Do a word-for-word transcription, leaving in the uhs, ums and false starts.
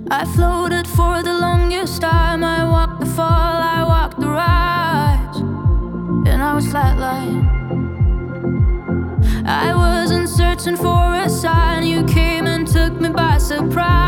I floated for the longest time. I walked the fall, I walked the rise, and I was flatline. I wasn't searching for a sign. You came and took me by surprise.